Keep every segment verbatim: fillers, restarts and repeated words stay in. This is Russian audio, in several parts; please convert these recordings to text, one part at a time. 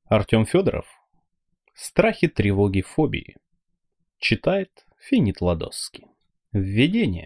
Артем Федоров. Страхи, тревоги, фобии. Читает Финит Ладосский. Введение.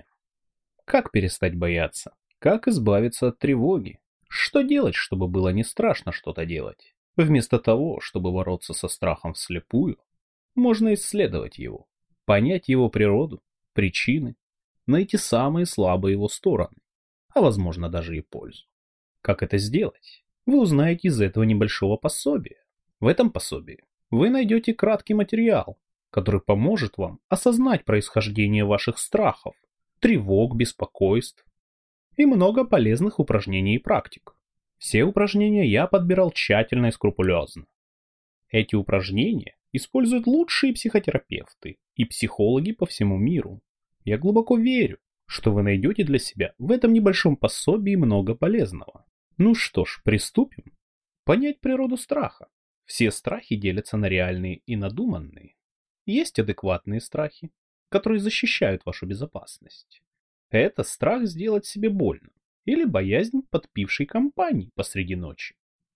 Как перестать бояться? Как избавиться от тревоги? Что делать, чтобы было не страшно что-то делать? Вместо того, чтобы бороться со страхом вслепую, можно исследовать его, понять его природу, причины, найти самые слабые его стороны, а возможно даже и пользу. Как это сделать? Вы узнаете из этого небольшого пособия. В этом пособии вы найдете краткий материал, который поможет вам осознать происхождение ваших страхов, тревог, беспокойств и много полезных упражнений и практик. Все упражнения я подбирал тщательно и скрупулезно. Эти упражнения используют лучшие психотерапевты и психологи по всему миру. Я глубоко верю, что вы найдете для себя в этом небольшом пособии много полезного. Ну что ж, приступим. Понять природу страха. Все страхи делятся на реальные и надуманные. Есть адекватные страхи, которые защищают вашу безопасность. Это страх сделать себе больно, или боязнь подпившей компании посреди ночи.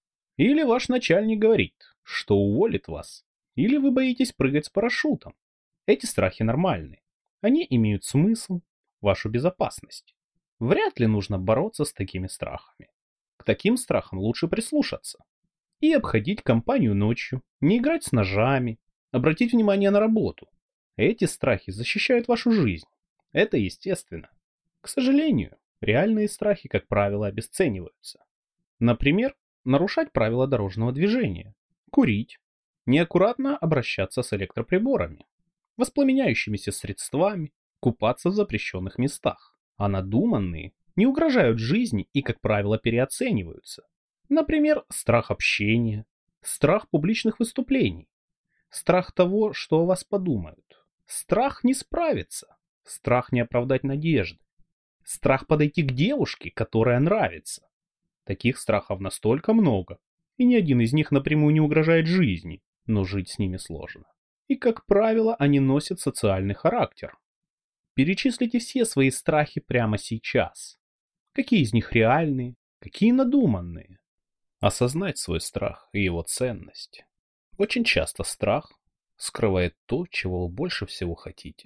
Или ваш начальник говорит, что уволит вас, или вы боитесь прыгать с парашютом. Эти страхи нормальные, они имеют смысл, вашу безопасность. Вряд ли нужно бороться с такими страхами. К таким страхам лучше прислушаться. И обходить компанию ночью, не играть с ножами, обратить внимание на работу. Эти страхи защищают вашу жизнь. Это естественно. К сожалению, реальные страхи, как правило, обесцениваются. Например, нарушать правила дорожного движения, курить, неаккуратно обращаться с электроприборами, воспламеняющимися средствами, купаться в запрещенных местах. А надуманные не угрожают жизни и, как правило, переоцениваются. Например, страх общения, страх публичных выступлений, страх того, что о вас подумают, страх не справиться, страх не оправдать надежды, страх подойти к девушке, которая нравится. Таких страхов настолько много, и ни один из них напрямую не угрожает жизни, но жить с ними сложно. И, как правило, они носят социальный характер. Перечислите все свои страхи прямо сейчас. Какие из них реальные, какие надуманные? Осознать свой страх и его ценность. Очень часто страх скрывает то, чего вы больше всего хотите.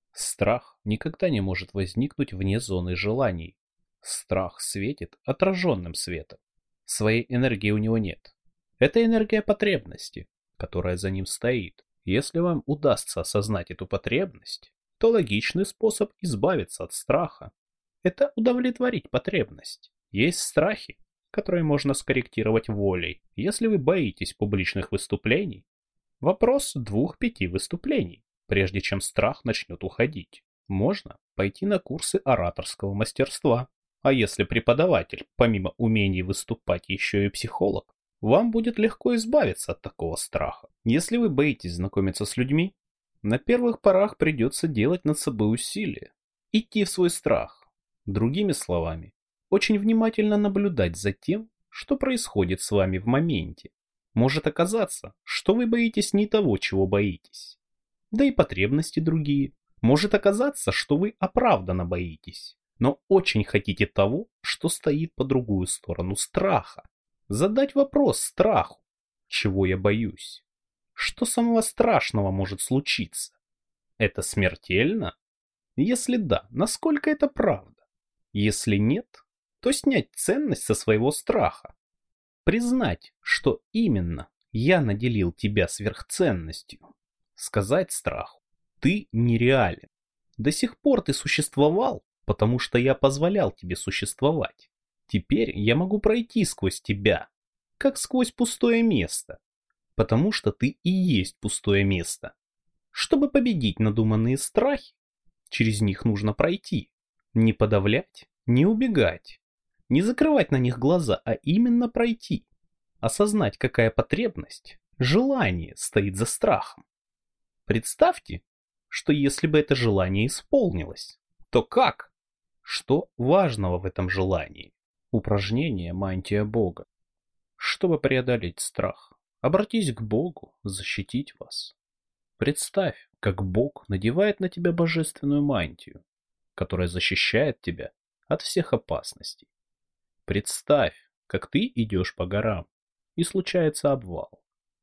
Страх никогда не может возникнуть вне зоны желаний. Страх светит отраженным светом. Своей энергии у него нет. Это энергия потребности, которая за ним стоит. Если вам удастся осознать эту потребность, то логичный способ избавиться от страха – это удовлетворить потребность. Есть страхи, которые можно скорректировать волей. Если вы боитесь публичных выступлений, вопрос двух-пяти выступлений, прежде чем страх начнет уходить. Можно пойти на курсы ораторского мастерства. А если преподаватель, помимо умений выступать, еще и психолог, вам будет легко избавиться от такого страха. Если вы боитесь знакомиться с людьми, на первых порах придется делать над собой усилия, идти в свой страх. Другими словами, очень внимательно наблюдать за тем, что происходит с вами в моменте. Может оказаться, что вы боитесь не того, чего боитесь. Да и потребности другие. Может оказаться, что вы оправданно боитесь, но очень хотите того, что стоит по другую сторону страха. Задать вопрос страху. Чего я боюсь? Что самого страшного может случиться? Это смертельно? Если да, насколько это правда? Если нет, то снять ценность со своего страха. Признать, что именно я наделил тебя сверхценностью. Сказать страху: ты нереален. До сих пор ты существовал, потому что я позволял тебе существовать. Теперь я могу пройти сквозь тебя, как сквозь пустое место, потому что ты и есть пустое место. Чтобы победить надуманные страхи, через них нужно пройти. Не подавлять, не убегать, не закрывать на них глаза, а именно пройти. Осознать, какая потребность, желание стоит за страхом. Представьте, что если бы это желание исполнилось, то как? Что важного в этом желании? Упражнение «Мантия Бога». Чтобы преодолеть страх, обратись к Богу защитить вас. Представь, как Бог надевает на тебя божественную мантию, которая защищает тебя от всех опасностей. Представь, как ты идешь по горам, и случается обвал.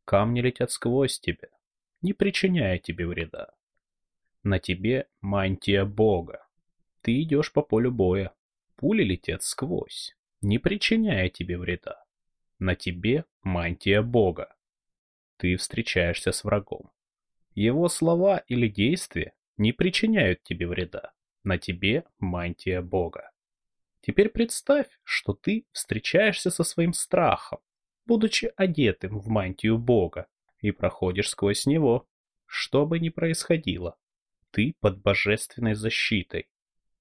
Камни летят сквозь тебя, не причиняя тебе вреда. На тебе мантия Бога. Ты идешь по полю боя. Пули летят сквозь, не причиняя тебе вреда. На тебе мантия Бога. Ты встречаешься с врагом. Его слова или действия не причиняют тебе вреда. На тебе мантия Бога. Теперь представь, что ты встречаешься со своим страхом, будучи одетым в мантию Бога, и проходишь сквозь него. Что бы ни происходило, ты под божественной защитой.